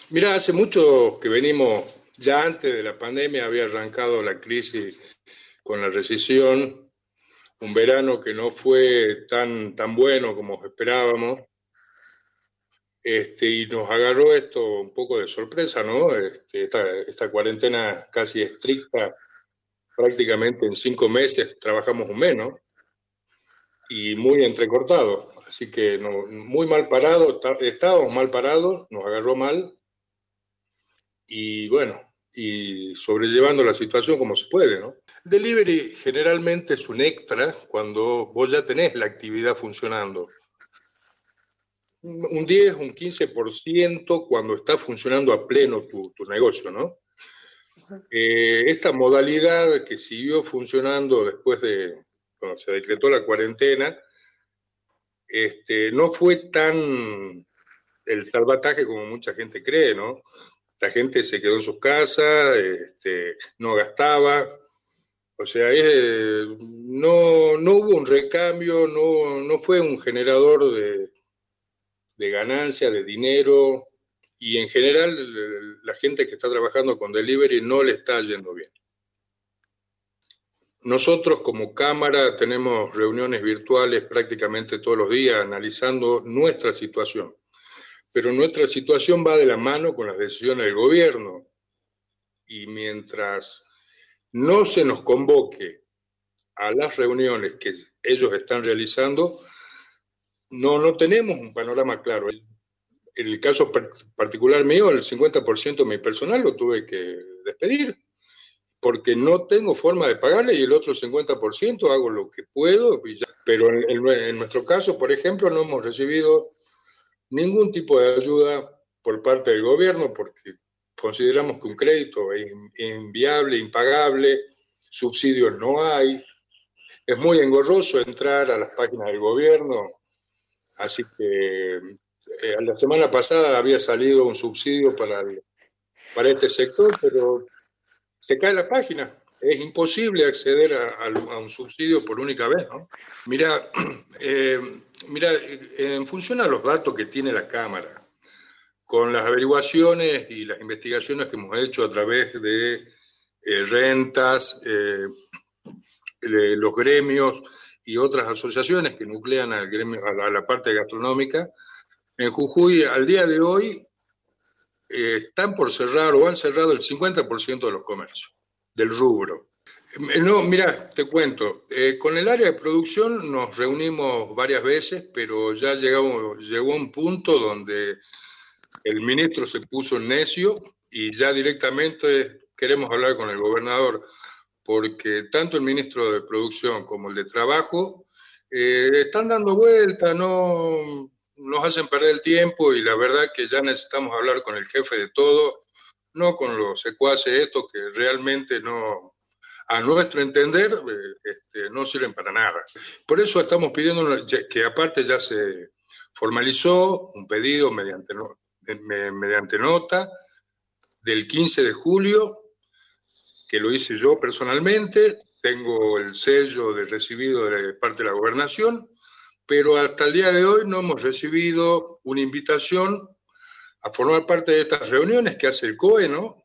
Mira, hace mucho que venimos, ya antes de la pandemia había arrancado la crisis con la recesión, un verano que no fue tan bueno como esperábamos, y nos agarró esto un poco de sorpresa, ¿no? Esta cuarentena casi estricta, prácticamente en 5 meses trabajamos un mes, ¿no? Y muy entrecortado, así que no, muy mal parado, estábamos mal parados, nos agarró mal, y bueno, y sobrellevando la situación como se puede, ¿no? El delivery generalmente es un extra cuando vos ya tenés la actividad funcionando. Un 10, un 15% cuando está funcionando a pleno tu negocio, ¿no? Esta modalidad que siguió funcionando después de cuando se decretó la cuarentena, no fue tan el salvataje como mucha gente cree, ¿no? La gente se quedó en sus casas, no gastaba, o sea, no hubo un recambio, no fue un generador de ganancia, de dinero, y en general la gente que está trabajando con delivery no le está yendo bien. Nosotros como cámara tenemos reuniones virtuales prácticamente todos los días analizando nuestra situación, pero nuestra situación va de la mano con las decisiones del gobierno, y mientras no se nos convoque a las reuniones que ellos están realizando, no tenemos un panorama claro. En el caso particular mío, el 50% de mi personal lo tuve que despedir, porque no tengo forma de pagarle, y el otro 50% hago lo que puedo. Pero en nuestro caso, por ejemplo, no hemos recibido ningún tipo de ayuda por parte del gobierno, porque consideramos que un crédito es inviable, impagable, subsidios no hay. Es muy engorroso entrar a las páginas del gobierno, así que la semana pasada había salido un subsidio para este sector, pero se cae la página. Es imposible acceder a un subsidio por única vez, ¿no? Mira, en función a los datos que tiene la Cámara, con las averiguaciones y las investigaciones que hemos hecho a través de rentas, los gremios y otras asociaciones que nuclean al gremio, a la parte gastronómica, en Jujuy al día de hoy están por cerrar o han cerrado el 50% de los comercios del rubro. No, mira, te cuento, con el área de producción nos reunimos varias veces, pero ya llegó un punto donde el ministro se puso necio y ya directamente queremos hablar con el gobernador, porque tanto el ministro de Producción como el de Trabajo están dando vueltas, no nos hacen perder el tiempo, y la verdad que ya necesitamos hablar con el jefe de todo, no con los secuaces estos que realmente no, a nuestro entender, no sirven para nada. Por eso estamos pidiendo que aparte ya se formalizó un pedido mediante nota del 15 de julio, que lo hice yo personalmente, tengo el sello de recibido de parte de la gobernación, pero hasta el día de hoy no hemos recibido una invitación a formar parte de estas reuniones que hace el COE, ¿no?